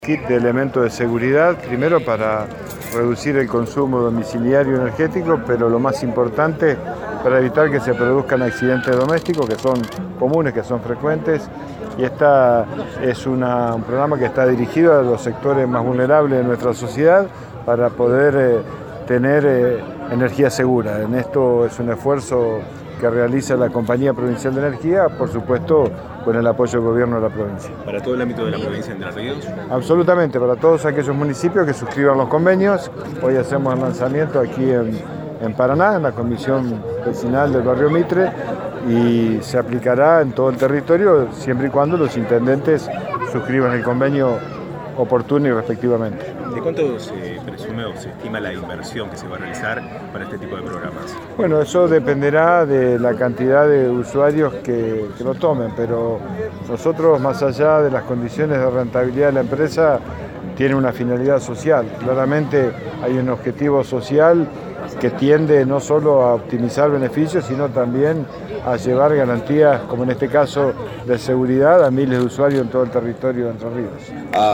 Kit de elementos de seguridad, primero para reducir el consumo domiciliario energético, pero lo más importante para evitar que se produzcan accidentes domésticos que son comunes, que son frecuentes. Y esta es un programa que está dirigido a los sectores más vulnerables de nuestra sociedad para poder tener energía segura. En esto es un esfuerzo que realiza la Compañía Provincial de Energía, por supuesto con el apoyo del gobierno de la provincia. ¿Para todo el ámbito de la provincia de Entre Ríos? Absolutamente, para todos aquellos municipios que suscriban los convenios. Hoy hacemos el lanzamiento aquí en Paraná, en la Comisión Vecinal del Barrio Mitre, y se aplicará en todo el territorio siempre y cuando los intendentes suscriban el convenio oportuno y respectivamente. ¿De cuánto se presume o se estima la inversión que se va a realizar para este tipo de programas? Bueno, eso dependerá de la cantidad de usuarios que lo tomen, pero nosotros, más allá de las condiciones de rentabilidad de la empresa, tiene una finalidad social. Claramente hay un objetivo social que tiende no solo a optimizar beneficios, sino también a llevar garantías, como en este caso, de seguridad a miles de usuarios en todo el territorio de Entre Ríos. ¿A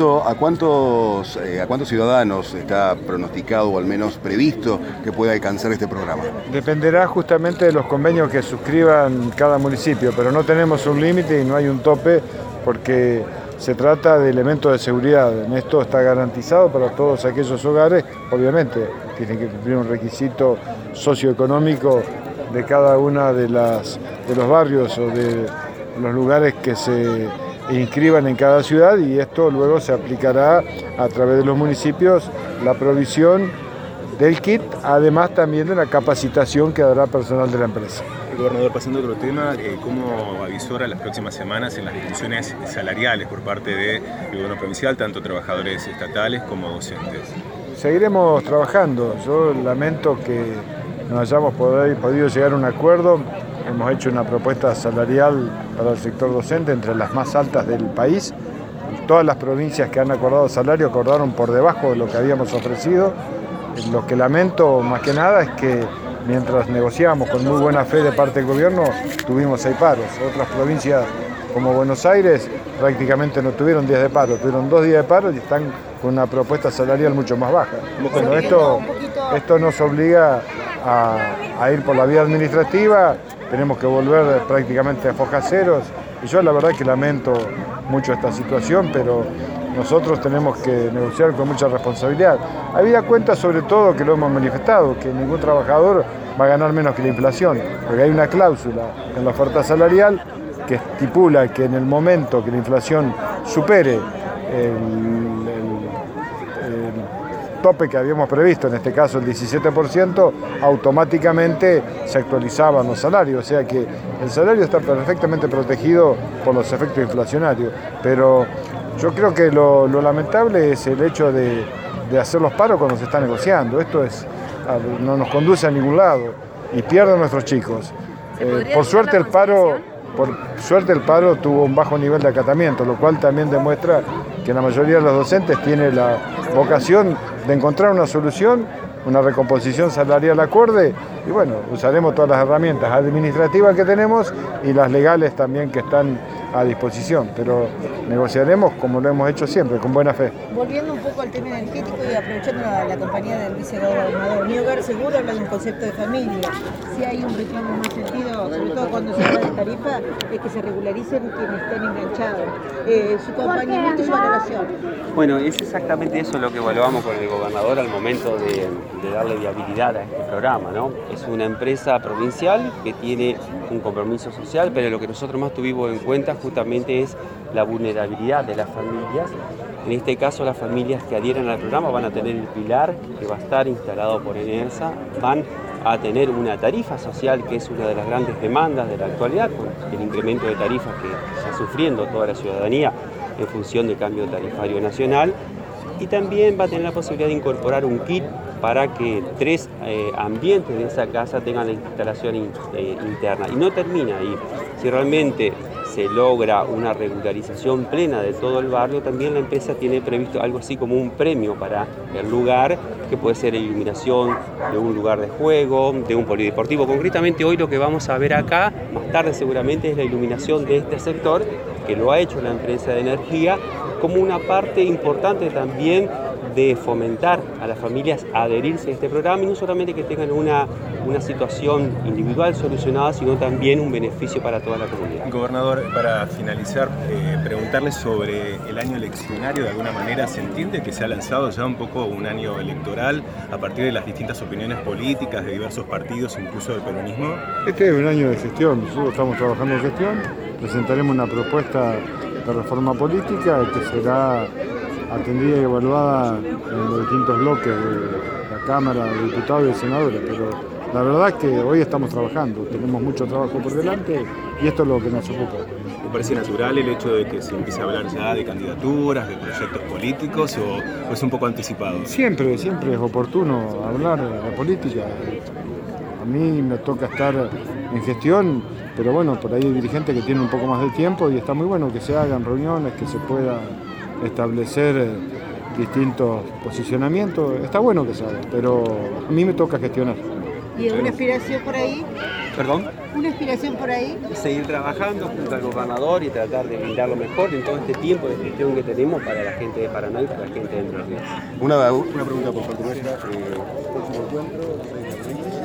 cuántos ciudadanos está pronosticado o al menos previsto que pueda alcanzar este programa? Dependerá justamente de los convenios que suscriban cada municipio, pero no tenemos un límite y no hay un tope porque se trata de elementos de seguridad. En esto está garantizado para todos aquellos hogares, obviamente tienen que cumplir un requisito socioeconómico de cada una de los barrios o de los lugares que se inscriban en cada ciudad, y esto luego se aplicará a través de los municipios la provisión del kit, además también de la capacitación que dará personal de la empresa. Gobernador, pasando a otro tema, ¿cómo avisora las próximas semanas en las discusiones salariales por parte del gobierno provincial, tanto trabajadores estatales como docentes? Seguiremos trabajando. Yo lamento que no hayamos podido llegar a un acuerdo. Hemos hecho una propuesta salarial para el sector docente entre las más altas del país. Todas las provincias que han acordado salario acordaron por debajo de lo que habíamos ofrecido. Lo que lamento más que nada es que mientras negociábamos con muy buena fe de parte del gobierno, tuvimos 6 paros. Otras provincias como Buenos Aires prácticamente no tuvieron días de paro, tuvieron 2 días de paro y están con una propuesta salarial mucho más baja. Bueno, esto nos obliga a ir por la vía administrativa, tenemos que volver prácticamente a fojas ceros, y yo la verdad que lamento mucho esta situación, pero nosotros tenemos que negociar con mucha responsabilidad. Habida cuenta sobre todo que lo hemos manifestado, que ningún trabajador va a ganar menos que la inflación, porque hay una cláusula en la oferta salarial que estipula que en el momento que la inflación supere el tope que habíamos previsto, en este caso el 17%, automáticamente se actualizaban los salarios, o sea que el salario está perfectamente protegido por los efectos inflacionarios, pero yo creo que lo lamentable es el hecho de hacer los paros cuando se está negociando. Esto no nos conduce a ningún lado y pierden nuestros chicos. Por suerte el paro tuvo un bajo nivel de acatamiento, lo cual también demuestra que la mayoría de los docentes tiene la vocación de encontrar una solución, una recomposición salarial acorde, y bueno, usaremos todas las herramientas administrativas que tenemos y las legales también que están a disposición, pero negociaremos como lo hemos hecho siempre, con buena fe. Volviendo un poco al tema energético y aprovechando la compañía del vicegobernador, Mi Hogar Seguro habla de un concepto de familia. Si hay un reclamo más sentido, sobre todo cuando se habla de tarifa, es que se regularicen quienes estén enganchados. Su acompañamiento y su valoración. Bueno, es exactamente eso lo que evaluamos con el gobernador al momento de darle viabilidad a este programa, ¿no? Es una empresa provincial que tiene un compromiso social, pero lo que nosotros más tuvimos en cuenta justamente es la vulnerabilidad de las familias. En este caso, las familias que adhieren al programa van a tener el pilar que va a estar instalado por ENERSA, van a tener una tarifa social que es una de las grandes demandas de la actualidad, con el incremento de tarifas que está sufriendo toda la ciudadanía en función del cambio tarifario nacional, y también va a tener la posibilidad de incorporar un kit para que 3 ambientes de esa casa tengan la instalación interna. Y no termina ahí. Si realmente se logra una regularización plena de todo el barrio, también la empresa tiene previsto algo así como un premio para el lugar, que puede ser la iluminación de un lugar de juego, de un polideportivo. Concretamente hoy lo que vamos a ver acá, más tarde seguramente, es la iluminación de este sector, que lo ha hecho la empresa de energía, como una parte importante también de fomentar a las familias a adherirse a este programa y no solamente que tengan una situación individual solucionada, sino también un beneficio para toda la comunidad. Gobernador, para finalizar, preguntarle sobre el año eleccionario. De alguna manera, ¿se entiende que se ha lanzado ya un poco un año electoral a partir de las distintas opiniones políticas de diversos partidos, incluso del peronismo? Este es un año de gestión, nosotros estamos trabajando en gestión, presentaremos una propuesta de reforma política que será atendida y evaluada en los distintos bloques de la Cámara de Diputados y de Senadores, pero la verdad es que hoy estamos trabajando, tenemos mucho trabajo por delante y esto es lo que nos ocupa. ¿Le parece natural el hecho de que se empiece a hablar ya de candidaturas, de proyectos políticos o es un poco anticipado? Siempre es oportuno hablar de la política. A mí me toca estar en gestión, pero bueno, por ahí hay dirigentes que tienen un poco más de tiempo y está muy bueno que se hagan reuniones, que se pueda establecer distintos posicionamientos. Está bueno que se haga, pero a mí me toca gestionar. ¿Y una aspiración por ahí? ¿Perdón? ¿Una aspiración por ahí? Seguir trabajando junto al gobernador y tratar de brindar lo mejor en todo este tiempo de gestión que tenemos para la gente de Paraná y para la gente de Entre Ríos. Una pregunta por parte nuestra. ¿Próximo encuentro?